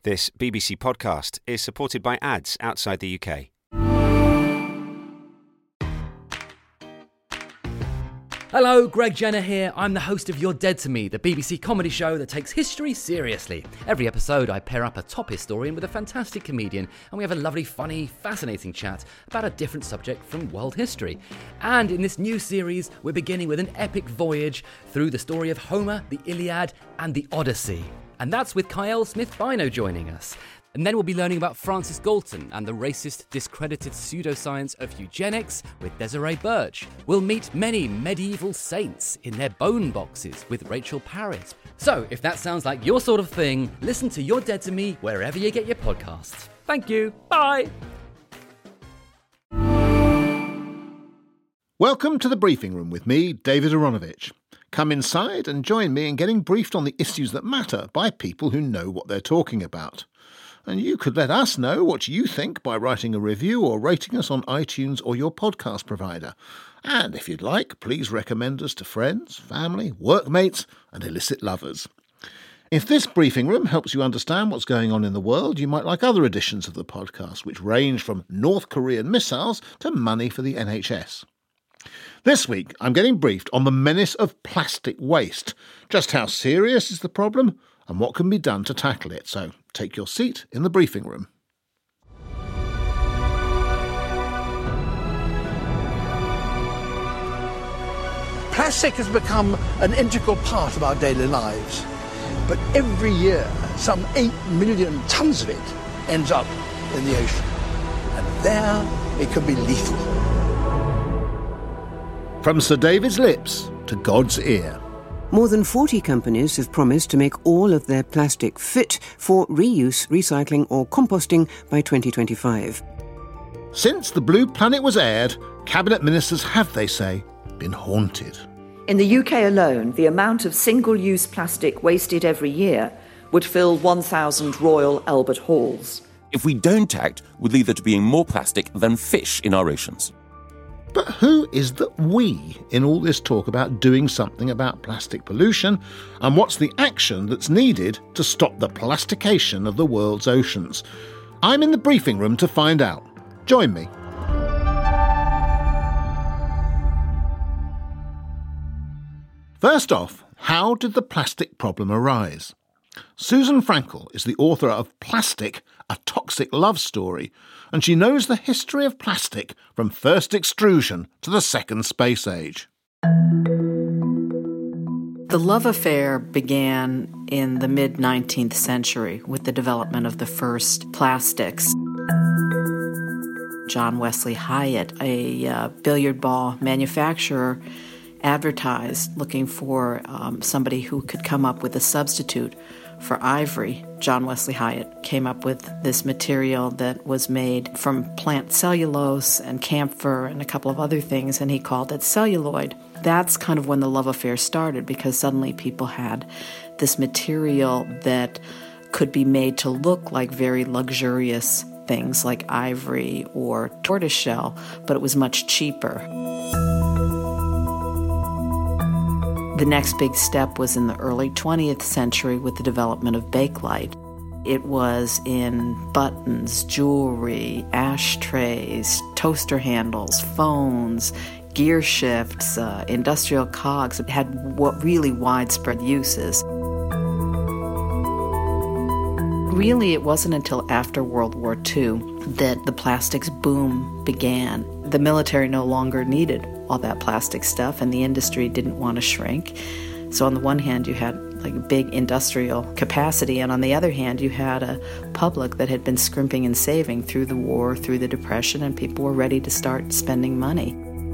This BBC podcast is supported by ads outside the UK. Hello, Greg Jenner here. I'm the host of You're Dead to Me, the BBC comedy show that takes history seriously. Every episode, I pair up a top historian with a fantastic comedian, and we have a lovely, funny, fascinating chat about a different subject from world history. And in this new series, we're beginning with an epic voyage through the story of Homer, the Iliad, and the Odyssey. And that's with Kyle Smith-Bino joining us. And then we'll be learning about Francis Galton and the racist, discredited pseudoscience of eugenics with Desiree Birch. We'll meet many medieval saints in their bone boxes with Rachel Parrott. So, if that sounds like your sort of thing, listen to You're Dead to Me wherever you get your podcasts. Thank you. Bye. Welcome to the briefing room with me, David Aronovich. Come inside and join me in getting briefed on the issues that matter by people who know what they're talking about. And you could let us know what you think by writing a review or rating us on iTunes or your podcast provider. And if you'd like, please recommend us to friends, family, workmates and illicit lovers. If this briefing room helps you understand what's going on in the world, you might like other editions of the podcast, which range from North Korean missiles to money for the NHS. This week, I'm getting briefed on the menace of plastic waste. Just how serious is the problem and what can be done to tackle it? So take your seat in the briefing room. Plastic has become an integral part of our daily lives. But every year, some 8 million tons of it ends up in the ocean. And there, it can be lethal. From Sir David's lips to God's ear. More than 40 companies have promised to make all of their plastic fit for reuse, recycling or composting by 2025. Since The Blue Planet was aired, Cabinet Ministers have, they say, been haunted. In the UK alone, the amount of single-use plastic wasted every year would fill 1,000 Royal Albert Halls. If we don't act, we'll lead there to being more plastic than fish in our oceans. But who is the we in all this talk about doing something about plastic pollution, and what's the action that's needed to stop the plastication of the world's oceans? I'm in the briefing room to find out. Join me. First off, how did the plastic problem arise? Susan Frankel is the author of Plastic, A Toxic Love Story, and she knows the history of plastic from first extrusion to the second space age. The love affair began in the mid-19th century with the development of the first plastics. John Wesley Hyatt, a billiard ball manufacturer, advertised looking for somebody who could come up with a substitute for ivory. John Wesley Hyatt came up with this material that was made from plant cellulose and camphor and a couple of other things, and he called it celluloid. That's kind of when the love affair started, because suddenly people had this material that could be made to look like very luxurious things like ivory or tortoiseshell, but it was much cheaper. The next big step was in the early 20th century with the development of Bakelite. It was in buttons, jewelry, ashtrays, toaster handles, phones, gear shifts, industrial cogs. It had really widespread uses. Really, it wasn't until after World War II that the plastics boom began. The military no longer needed all that plastic stuff, and the industry didn't want to shrink. So on the one hand, you had like a big industrial capacity, and on the other hand, you had a public that had been scrimping and saving through the war, through the Depression, and people were ready to start spending money.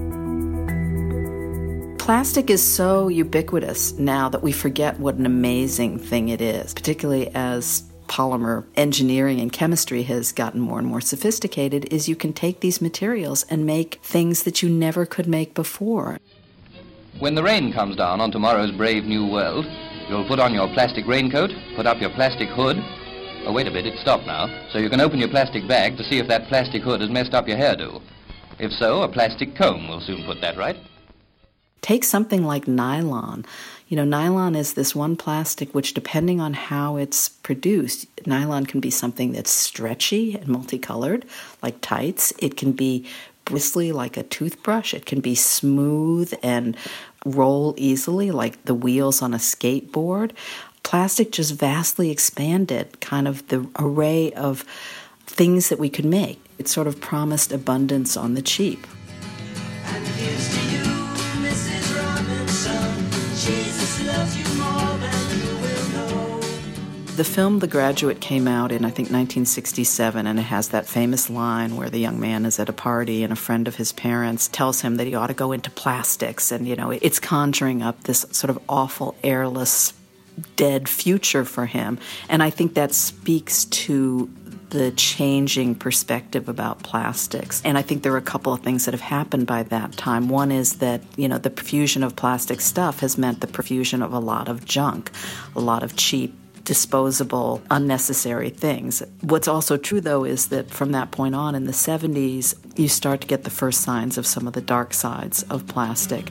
Plastic is so ubiquitous now that we forget what an amazing thing it is, particularly as polymer engineering and chemistry has gotten more and more sophisticated, is you can take these materials and make things that you never could make before. When the rain comes down on tomorrow's brave new world, you'll put on your plastic raincoat, put up your plastic hood. Oh, wait a bit, it's stopped now. So you can open your plastic bag to see if that plastic hood has messed up your hairdo. If so, a plastic comb will soon put that right. Take something like nylon. Nylon is this one plastic which, depending on how it's produced, nylon can be something that's stretchy and multicolored, like tights. It can be bristly, like a toothbrush. It can be smooth and roll easily, like the wheels on a skateboard. Plastic just vastly expanded kind of the array of things that we could make. It sort of promised abundance on the cheap. And here's to you, Mrs. Robinson. Jesus loves you more than you will know. The film The Graduate came out in, I think, 1967, and it has that famous line where the young man is at a party and a friend of his parents tells him that he ought to go into plastics. And, it's conjuring up this sort of awful, airless, dead future for him. And I think that speaks to the changing perspective about plastics. And I think there are a couple of things that have happened by that time. One is that, the profusion of plastic stuff has meant the profusion of a lot of junk, a lot of cheap, disposable, unnecessary things. What's also true, though, is that from that point on in the 70s, you start to get the first signs of some of the dark sides of plastic.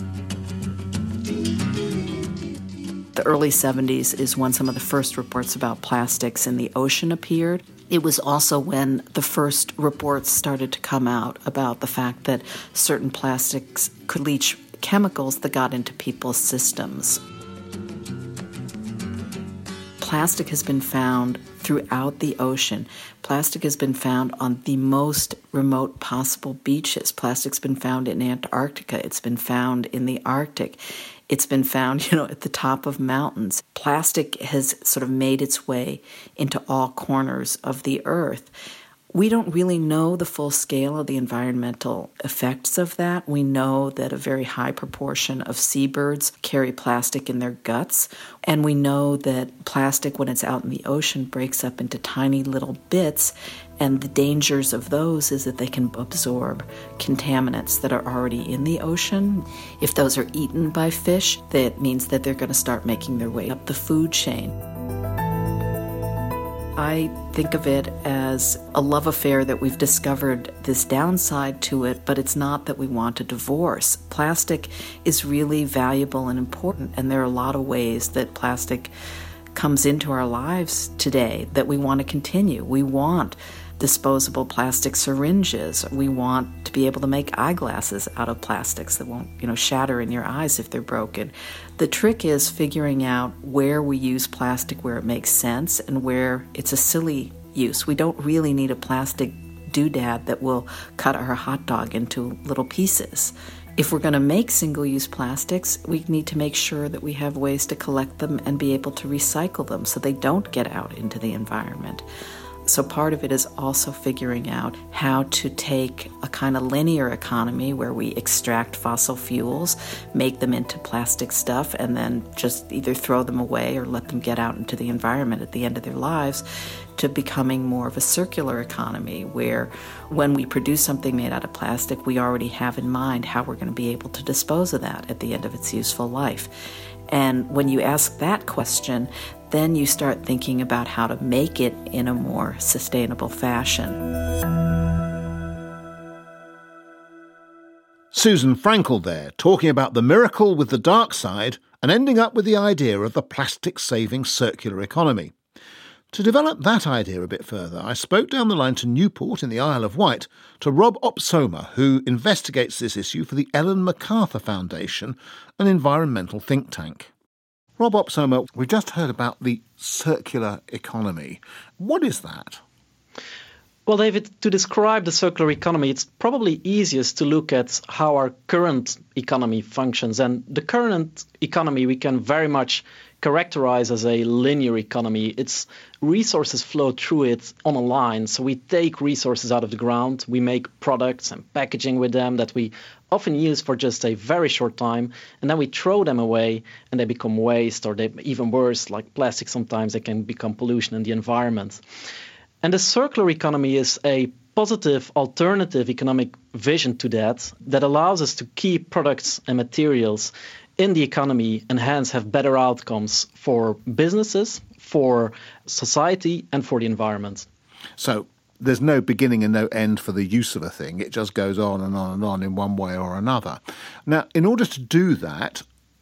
The early 70s is when some of the first reports about plastics in the ocean appeared. It was also when the first reports started to come out about the fact that certain plastics could leach chemicals that got into people's systems. Plastic has been found throughout the ocean. Plastic has been found on the most remote possible beaches. Plastic's been found in Antarctica. It's been found in the Arctic. It's been found, at the top of mountains. Plastic has sort of made its way into all corners of the earth. We don't really know the full scale of the environmental effects of that. We know that a very high proportion of seabirds carry plastic in their guts. And we know that plastic, when it's out in the ocean, breaks up into tiny little bits. And the dangers of those is that they can absorb contaminants that are already in the ocean. If those are eaten by fish, that means that they're going to start making their way up the food chain. I think of it as a love affair that we've discovered this downside to it, but it's not that we want a divorce. Plastic is really valuable and important, and there are a lot of ways that plastic comes into our lives today that we want to continue. We want disposable plastic syringes. We want to be able to make eyeglasses out of plastics that won't, shatter in your eyes if they're broken. The trick is figuring out where we use plastic where it makes sense and where it's a silly use. We don't really need a plastic doodad that will cut our hot dog into little pieces. If we're going to make single-use plastics, we need to make sure that we have ways to collect them and be able to recycle them so they don't get out into the environment. So part of it is also figuring out how to take a kind of linear economy where we extract fossil fuels, make them into plastic stuff, and then just either throw them away or let them get out into the environment at the end of their lives, to becoming more of a circular economy where when we produce something made out of plastic, we already have in mind how we're going to be able to dispose of that at the end of its useful life. And when you ask that question, then you start thinking about how to make it in a more sustainable fashion. Susan Frankel there, talking about the miracle with the dark side and ending up with the idea of the plastic-saving circular economy. To develop that idea a bit further, I spoke down the line to Newport in the Isle of Wight to Rob Opsoma, who investigates this issue for the Ellen MacArthur Foundation, an environmental think tank. Rob Opsoma, we just heard about the circular economy. What is that? Well, David, to describe the circular economy, it's probably easiest to look at how our current economy functions. And the current economy we can very much characterize as a linear economy. Its resources flow through it on a line. So we take resources out of the ground, we make products and packaging with them that we often use for just a very short time, and then we throw them away and they become waste, or they, even worse, like plastic sometimes, they can become pollution in the environment. And the circular economy is a positive alternative economic vision to that allows us to keep products and materials in the economy and hence have better outcomes for businesses, for society, and for the environment. So there's no beginning and no end for the use of a thing. It just goes on and on and on in one way or another. Now, in order to do that,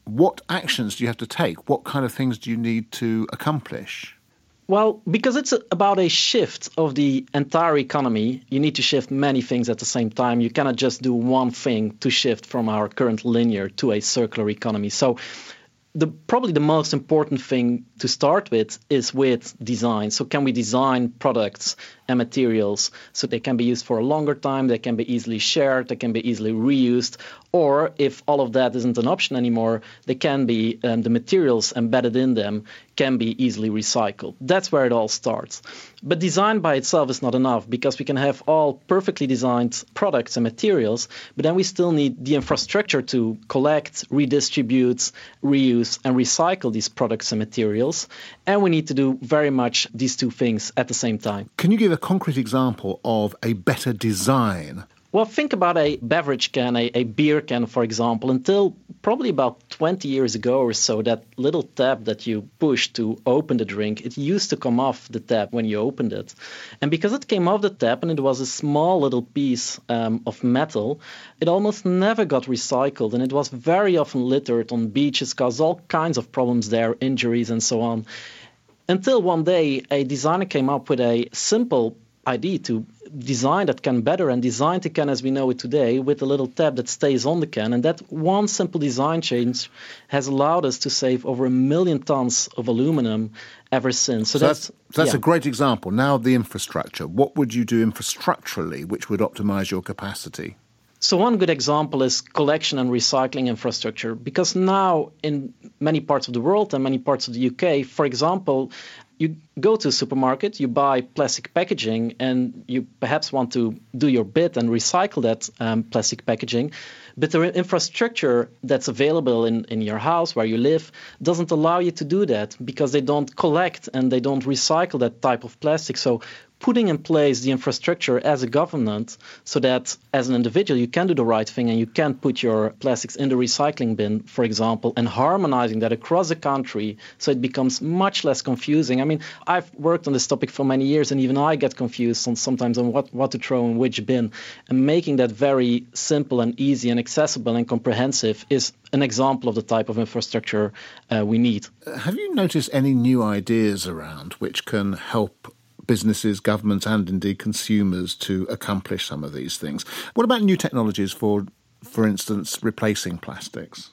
what actions do you have to take? What kind of things do you need to accomplish? Well, because it's about a shift of the entire economy, you need to shift many things at the same time. You cannot just do one thing to shift from our current linear to a circular economy. So probably the most important thing to start with is with design. So can we design products and materials so they can be used for a longer time, they can be easily shared, they can be easily reused, or if all of that isn't an option anymore, they can be, the materials embedded in them can be easily recycled. That's where it all starts. But design by itself is not enough, because we can have all perfectly designed products and materials, but then we still need the infrastructure to collect, redistribute, reuse, and recycle these products and materials. And we need to do very much these two things at the same time. Can you give a concrete example of a better design? Well, think about a beverage can, a beer can, for example. Until probably about 20 years ago or so, that little tab that you push to open the drink, it used to come off the tap when you opened it. And because it came off the tap and it was a small little piece of metal, it almost never got recycled. And it was very often littered on beaches, caused all kinds of problems there, injuries and so on. Until one day, a designer came up with a simple idea to design that can better and design the can as we know it today with a little tab that stays on the can. And that one simple design change has allowed us to save over 1 million tons of aluminum ever since. So that's a great example. Now the infrastructure. What would you do infrastructurally which would optimize your capacity? So one good example is collection and recycling infrastructure, because now in many parts of the world and many parts of the UK, for example, you go to a supermarket, you buy plastic packaging, and you perhaps want to do your bit and recycle that plastic packaging. But the infrastructure that's available in your house where you live doesn't allow you to do that, because they don't collect and they don't recycle that type of plastic. So putting in place the infrastructure as a government so that as an individual you can do the right thing and you can put your plastics in the recycling bin, for example, and harmonizing that across the country so it becomes much less confusing. I mean, I've worked on this topic for many years, and even I get confused sometimes on what to throw in which bin. And making that very simple and easy and accessible and comprehensive is an example of the type of infrastructure we need. Have you noticed any new ideas around which can help businesses, governments and indeed consumers to accomplish some of these things? What about new technologies for instance, replacing plastics?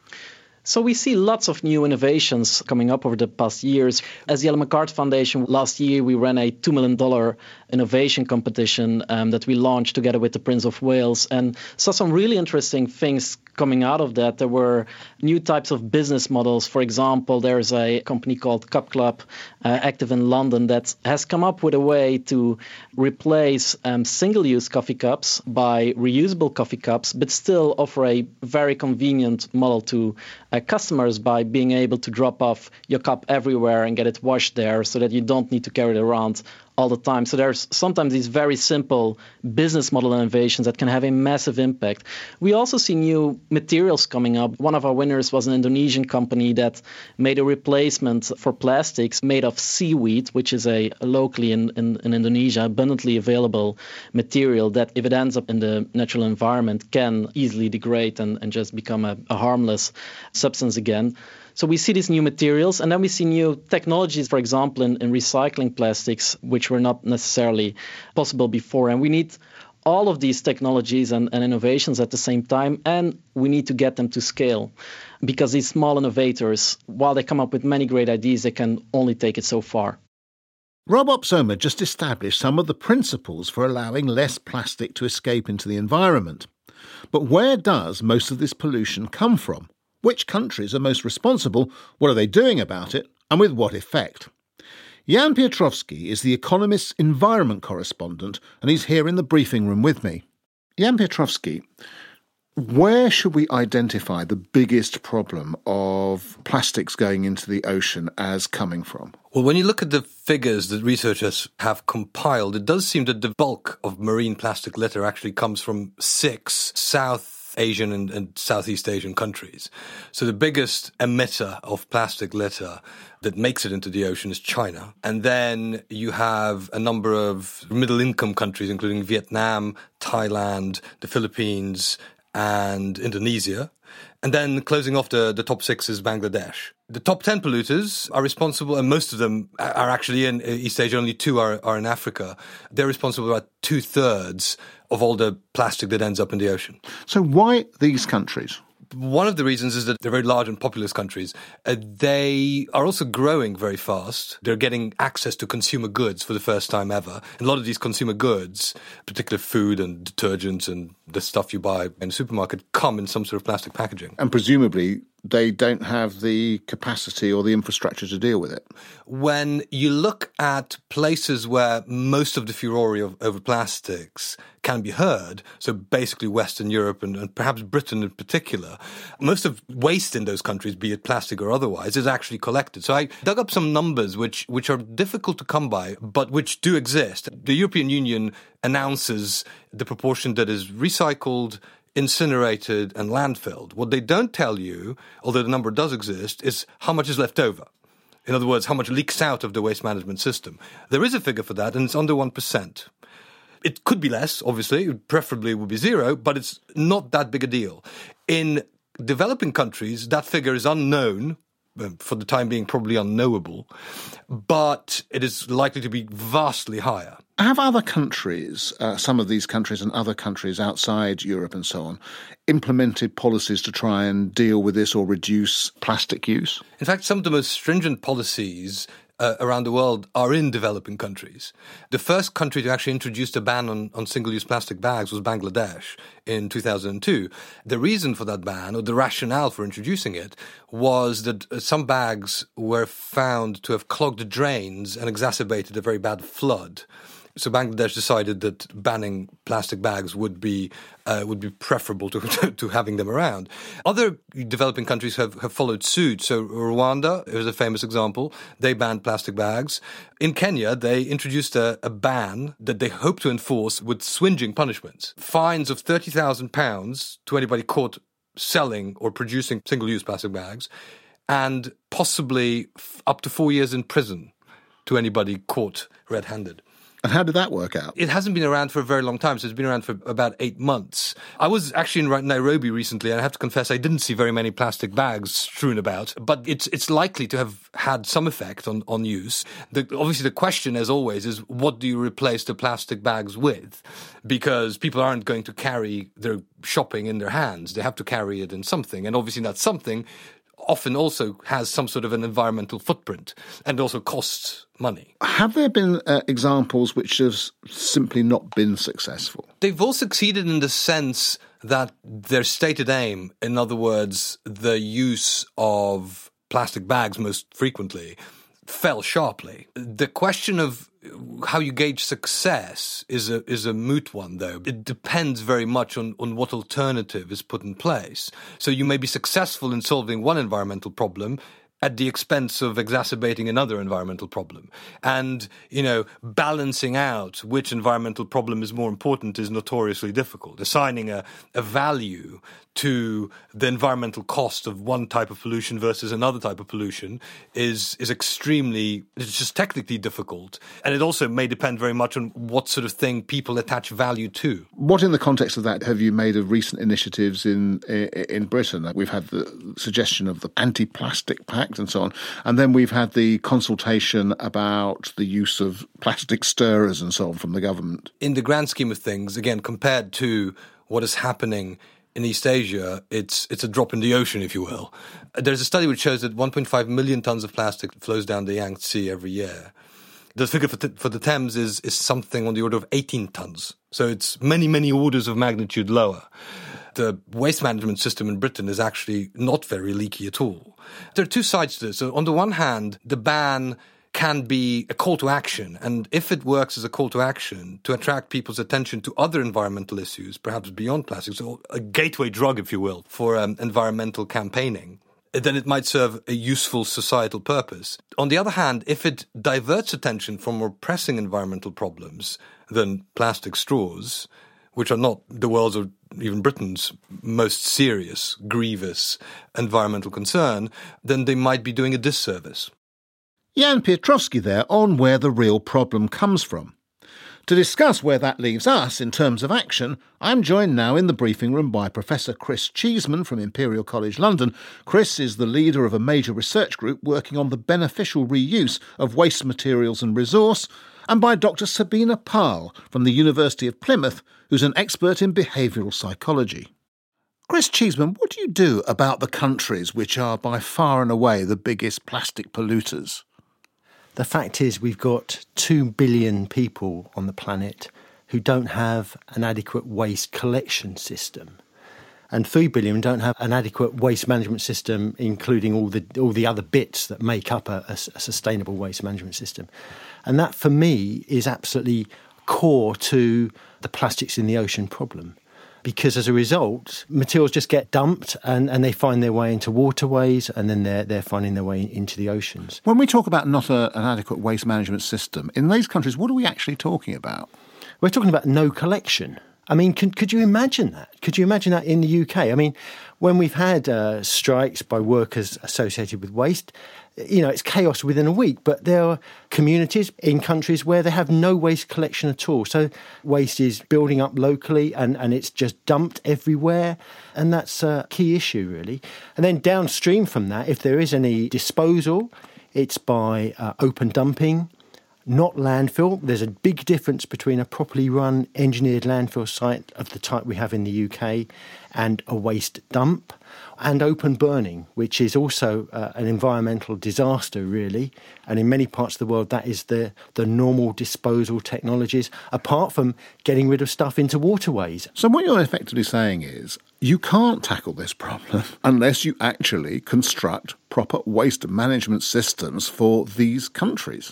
So we see lots of new innovations coming up over the past years. As the Ellen MacArthur Foundation, last year we ran a $2 million innovation competition that we launched together with the Prince of Wales, and saw some really interesting things coming out of that. There were new types of business models. For example, there's a company called Cup Club, active in London, that has come up with a way to replace single-use coffee cups by reusable coffee cups, but still offer a very convenient model to customers by being able to drop off your cup everywhere and get it washed there so that you don't need to carry it around all the time. So there's sometimes these very simple business model innovations that can have a massive impact. We also see new materials coming up. One of our winners was an Indonesian company that made a replacement for plastics made of seaweed, which is a locally in Indonesia abundantly available material that, if it ends up in the natural environment, can easily degrade and just become a harmless substance again. So we see these new materials, and then we see new technologies, for example, in recycling plastics, which were not necessarily possible before. And we need all of these technologies and innovations at the same time, and we need to get them to scale. Because these small innovators, while they come up with many great ideas, they can only take it so far. Rob Opsoma just established some of the principles for allowing less plastic to escape into the environment. But where does most of this pollution come from? Which countries are most responsible? What are they doing about it? And with what effect? Jan Piotrowski is the Economist's environment correspondent, and he's here in the briefing room with me. Jan Piotrowski, where should we identify the biggest problem of plastics going into the ocean as coming from? Well, when you look at the figures that researchers have compiled, it does seem that the bulk of marine plastic litter actually comes from 6 South Asian and Southeast Asian countries. So the biggest emitter of plastic litter that makes it into the ocean is China. And then you have a number of middle-income countries, including Vietnam, Thailand, the Philippines, and Indonesia. And then closing off the top 6 is Bangladesh. The top 10 polluters are responsible, and most of them are actually in East Asia, only 2 are in Africa. They're responsible for about 2/3 of all the plastic that ends up in the ocean. So why these countries? One of the reasons is that they're very large and populous countries. They are also growing very fast. They're getting access to consumer goods for the first time ever. And a lot of these consumer goods, particularly food and detergents and the stuff you buy in the supermarket, come in some sort of plastic packaging. And presumably they don't have the capacity or the infrastructure to deal with it. When you look at places where most of the furore over plastics can be heard, so basically Western Europe and perhaps Britain in particular, most of waste in those countries, be it plastic or otherwise, is actually collected. So I dug up some numbers which are difficult to come by, but which do exist. The European Union announces the proportion that is recycled, incinerated and landfilled. What they don't tell you, although the number does exist, is how much is left over. In other words, how much leaks out of the waste management system. There is a figure for that, and it's under 1%. It could be less, obviously, preferably it would be 0, but it's not that big a deal. In developing countries, that figure is unknown, for the time being probably unknowable, but it is likely to be vastly higher. Have other countries, some of these countries and other countries outside Europe and so on, implemented policies to try and deal with this or reduce plastic use? In fact, some of the most stringent policies around the world are in developing countries. The first country to actually introduce a ban on single-use plastic bags was Bangladesh in 2002. The reason for that ban, or the rationale for introducing it, was that some bags were found to have clogged the drains and exacerbated a very bad flood. So Bangladesh decided that banning plastic bags would be preferable to having them around. Other developing countries have followed suit. So Rwanda is a famous example. They banned plastic bags. In Kenya, they introduced a ban that they hope to enforce with swingeing punishments. Fines of £30,000 to anybody caught selling or producing single-use plastic bags, and possibly up to 4 years in prison to anybody caught red-handed. And how did that work out? It hasn't been around for a very long time, so it's been around for about 8 months. I was actually in Nairobi recently, and I have to confess I didn't see very many plastic bags strewn about, but it's likely to have had some effect on use. Obviously, the question, as always, is what do you replace the plastic bags with? Because people aren't going to carry their shopping in their hands. They have to carry it in something, and obviously that something often also has some sort of an environmental footprint and also costs money. Have there been examples which have simply not been successful? They've all succeeded in the sense that their stated aim, in other words, the use of plastic bags most frequently, fell sharply. The question of how you gauge success is a moot one, though. It depends very much on what alternative is put in place. So you may be successful in solving one environmental problem at the expense of exacerbating another environmental problem. And, balancing out which environmental problem is more important is notoriously difficult. Assigning a value to the environmental cost of one type of pollution versus another type of pollution is extremely, it's just technically difficult. And it also may depend very much on what sort of thing people attach value to. What, in the context of that, have you made of recent initiatives in Britain? We've had the suggestion of the Anti-Plastic Pact and so on. And then we've had the consultation about the use of plastic stirrers and so on from the government. In the grand scheme of things, again, compared to what is happening in East Asia, it's a drop in the ocean, if you will. There's a study which shows that 1.5 million tons of plastic flows down the Yangtze every year. The figure for the Thames is something on the order of 18 tons. So it's many, many orders of magnitude lower. The waste management system in Britain is actually not very leaky at all. There are two sides to this. So on the one hand, the ban can be a call to action. And if it works as a call to action to attract people's attention to other environmental issues, perhaps beyond plastics, or a gateway drug, if you will, for environmental campaigning, then it might serve a useful societal purpose. On the other hand, if it diverts attention from more pressing environmental problems than plastic straws, which are not the world's or even Britain's most serious, grievous environmental concern, then they might be doing a disservice. Jan Piotrowski there on where the real problem comes from. To discuss where that leaves us in terms of action, I'm joined now in the briefing room by Professor Chris Cheeseman from Imperial College London. Chris is the leader of a major research group working on the beneficial reuse of waste materials and resource, and by Dr. Sabina Pal from the University of Plymouth, who's an expert in behavioural psychology. Chris Cheeseman, what do you do about the countries which are by far and away the biggest plastic polluters? The fact is we've got 2 billion people on the planet who don't have an adequate waste collection system. And 3 billion don't have an adequate waste management system, including all the other bits that make up a sustainable waste management system. And that, for me, is absolutely core to the plastics in the ocean problem. Because as a result, materials just get dumped and they find their way into waterways, and then they're finding their way into the oceans. When we talk about not an adequate waste management system, in these countries, what are we actually talking about? We're talking about no collection. I mean, could you imagine that? Could you imagine that in the UK? I mean, when we've had strikes by workers associated with waste, it's chaos within a week, but there are communities in countries where they have no waste collection at all. So waste is building up locally and it's just dumped everywhere. And that's a key issue, really. And then downstream from that, if there is any disposal, it's by open dumping, not landfill. There's a big difference between a properly run engineered landfill site of the type we have in the UK and a waste dump, and open burning, which is also an environmental disaster, really. And in many parts of the world, that is the normal disposal technologies, apart from getting rid of stuff into waterways. So what you're effectively saying is you can't tackle this problem unless you actually construct proper waste management systems for these countries.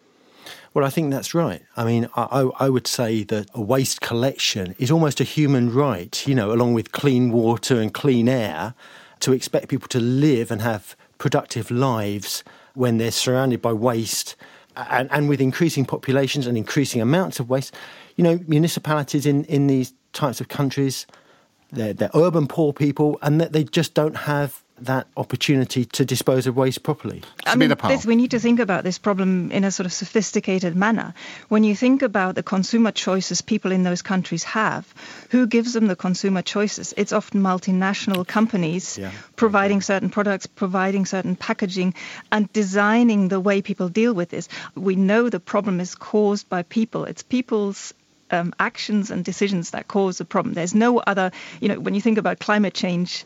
Well, I think that's right. I mean, I would say that a waste collection is almost a human right, along with clean water and clean air, to expect people to live and have productive lives when they're surrounded by waste. And with increasing populations and increasing amounts of waste, municipalities in these types of countries, they're urban poor people, and that they just don't have that opportunity to dispose of waste properly. We need to think about this problem in a sort of sophisticated manner. When you think about the consumer choices people in those countries have, who gives them the consumer choices? It's often multinational companies providing certain products, providing certain packaging, and designing the way people deal with this. We know the problem is caused by people. It's people's actions and decisions that cause the problem. There's no other, when you think about climate change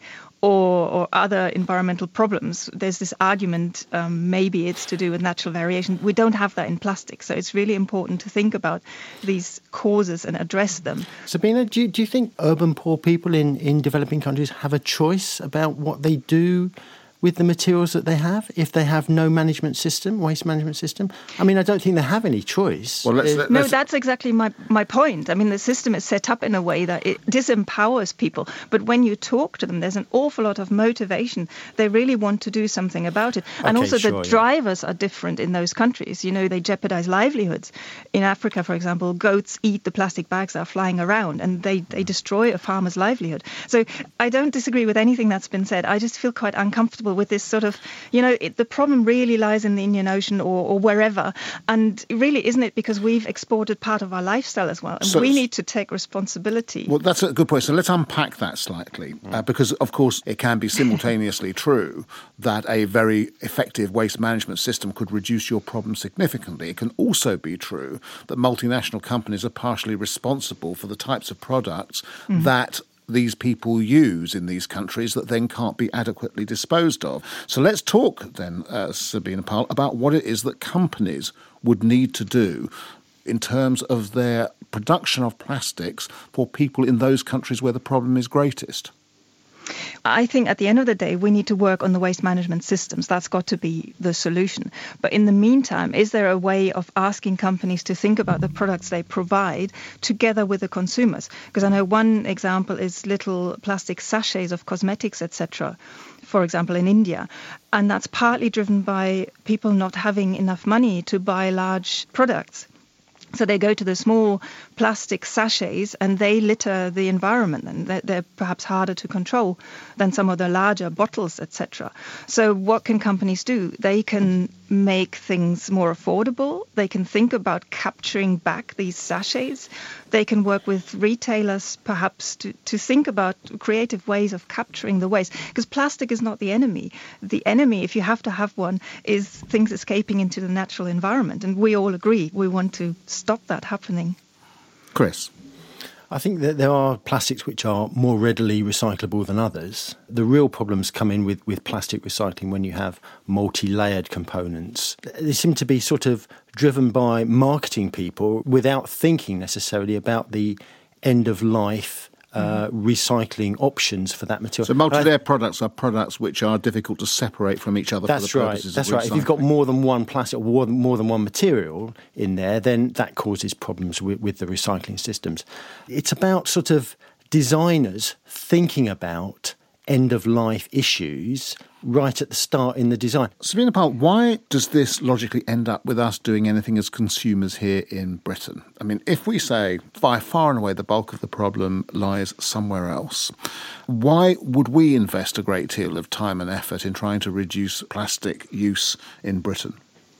or other environmental problems, there's this argument, maybe it's to do with natural variation. We don't have that in plastic, so it's really important to think about these causes and address them. Sabina, do you think urban poor people in developing countries have a choice about what they do with the materials that they have, if they have no management system, waste management system? I mean, I don't think they have any choice. Well, No, that's exactly my point. I mean, the system is set up in a way that it disempowers people. But when you talk to them, there's an awful lot of motivation. They really want to do something about it. And also the drivers are different in those countries. They jeopardize livelihoods. In Africa, for example, goats eat the plastic bags that are flying around, and they destroy a farmer's livelihood. So I don't disagree with anything that's been said. I just feel quite uncomfortable with this sort of, the problem really lies in the Indian Ocean or wherever. And really, isn't it because we've exported part of our lifestyle as well? And we need to take responsibility. Well, that's a good point. So let's unpack that slightly. Because, of course, it can be simultaneously true that a very effective waste management system could reduce your problem significantly. It can also be true that multinational companies are partially responsible for the types of products that these people use in these countries that then can't be adequately disposed of. So let's talk then, Sabina Pal, about what it is that companies would need to do in terms of their production of plastics for people in those countries where the problem is greatest. I think at the end of the day, we need to work on the waste management systems. That's got to be the solution. But in the meantime, is there a way of asking companies to think about the products they provide together with the consumers? Because I know one example is little plastic sachets of cosmetics, etc., for example, in India. And that's partly driven by people not having enough money to buy large products. So they go to the small plastic sachets and they litter the environment, and they're perhaps harder to control than some of the larger bottles, etc. So what can companies do? They can make things more affordable. They can think about capturing back these sachets. They can work with retailers perhaps to think about creative ways of capturing the waste. Because plastic is not the enemy. The enemy, if you have to have one, is things escaping into the natural environment. And we all agree we want to stop that happening. Chris? I think that there are plastics which are more readily recyclable than others. The real problems come in with plastic recycling when you have multi-layered components. They seem to be sort of driven by marketing people without thinking necessarily about the end-of-life recycling options for that material. So multi-layer products are products which are difficult to separate from each other for the purposes of recycling. That's right. If you've got more than one plastic or more than one material in there, then that causes problems with the recycling systems. It's about sort of designers thinking about end-of-life issues right at the start in the design. Sabina Pal, why does this logically end up with us doing anything as consumers here in Britain? I mean, if we say by far and away the bulk of the problem lies somewhere else, why would we invest a great deal of time and effort in trying to reduce plastic use in Britain?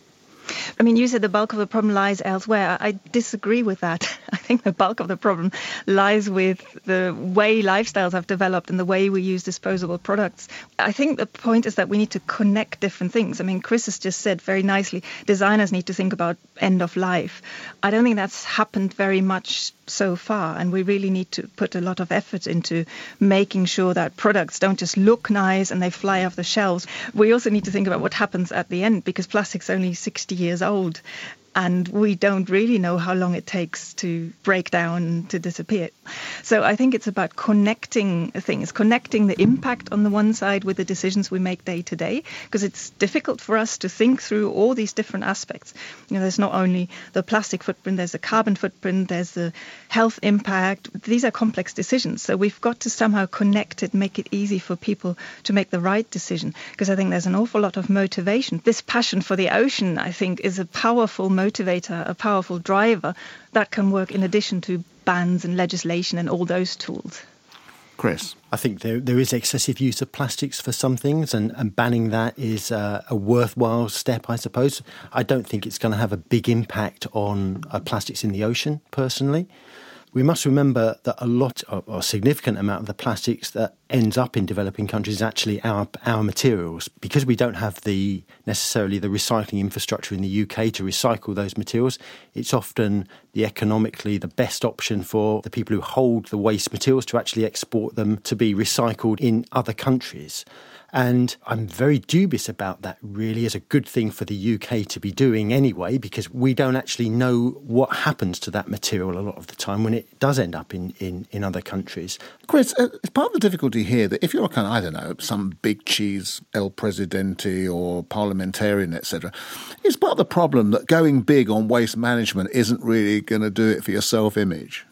I mean, you said the bulk of the problem lies elsewhere. I disagree with that. I think the bulk of the problem lies with the way lifestyles have developed and the way we use disposable products. I think the point is that we need to connect different things. I mean, Chris has just said very nicely, designers need to think about end of life. I don't think that's happened very much so far, and we really need to put a lot of effort into making sure that products don't just look nice and they fly off the shelves. We also need to think about what happens at the end, because plastic's only 60 years old and we don't really know how long it takes to break down and to disappear. So I think it's about connecting things, connecting the impact on the one side with the decisions we make day to day, because it's difficult for us to think through all these different aspects. You know, there's not only the plastic footprint, there's the carbon footprint, there's the health impact. These are complex decisions. So we've got to somehow connect it, make it easy for people to make the right decision, because I think there's an awful lot of motivation. This passion for the ocean, I think, is a powerful motivator, a powerful driver that can work in addition to bans and legislation and all those tools. Chris? I think there is excessive use of plastics for some things, and banning that is a worthwhile step, I suppose. I don't think it's going to have a big impact on plastics in the ocean, personally. We must remember that a lot or a significant amount of the plastics that ends up in developing countries is actually our materials. Because we don't have necessarily the recycling infrastructure in the UK to recycle those materials, it's often economically the best option for the people who hold the waste materials to actually export them to be recycled in other countries. And I'm very dubious about that, really, as a good thing for the UK to be doing anyway, because we don't actually know what happens to that material a lot of the time when it does end up in other countries. Chris, it's part of the difficulty here that if you're kind of, I don't know, some big cheese El Presidente or parliamentarian, etc., it's part of the problem that going big on waste management isn't really going to do it for your self-image.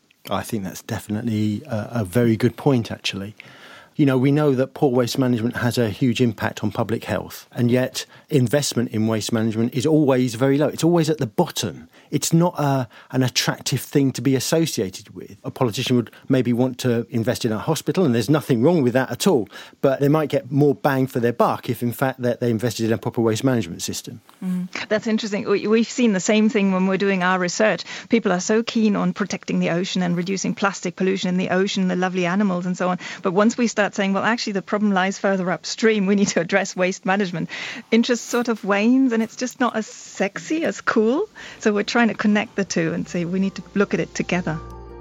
I think that's definitely a very good point, actually. You know, we know that poor waste management has a huge impact on public health, and yet investment in waste management is always very low. It's always at the bottom. It's not an attractive thing to be associated with. A politician would maybe want to invest in a hospital, and there's nothing wrong with that at all, but they might get more bang for their buck if, in fact, that they invested in a proper waste management system. That's interesting. We've seen the same thing when we're doing our research. People are so keen on protecting the ocean and reducing plastic pollution in the ocean, the lovely animals and so on. But once we start saying, well, actually, the problem lies further upstream, we need to address waste management, interest sort of wanes, and it's just not as sexy, as cool. So we're trying to connect the two and say we need to look at it together.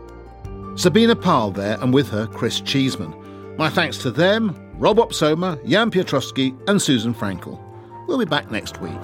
Sabina Pal there, and with her, Chris Cheeseman. My thanks to them, Rob Opsoma, Jan Piotrowski and Susan Frankel. We'll be back next week.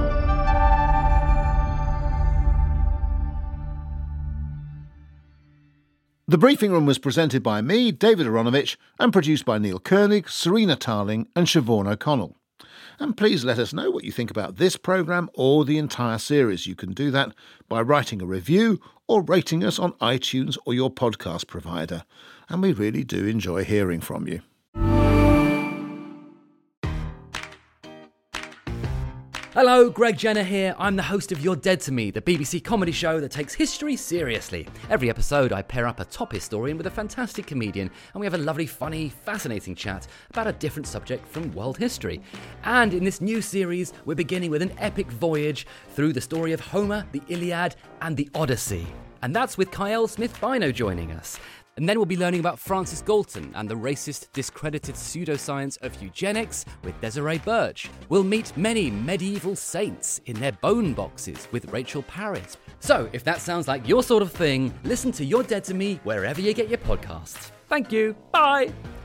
The Briefing Room was presented by me, David Aronovich, and produced by Neil Koenig, Serena Tarling and Siobhan O'Connell. And please let us know what you think about this programme or the entire series. You can do that by writing a review or rating us on iTunes or your podcast provider. And we really do enjoy hearing from you. Hello, Greg Jenner here. I'm the host of You're Dead to Me, the BBC comedy show that takes history seriously. Every episode, I pair up a top historian with a fantastic comedian, and we have a lovely, funny, fascinating chat about a different subject from world history. And in this new series, we're beginning with an epic voyage through the story of Homer, the Iliad, and the Odyssey. And that's with Kyle Smith-Bino joining us. And then we'll be learning about Francis Galton and the racist, discredited pseudoscience of eugenics with Desiree Birch. We'll meet many medieval saints in their bone boxes with Rachel Parrott. So, if that sounds like your sort of thing, listen to You're Dead to Me wherever you get your podcasts. Thank you. Bye.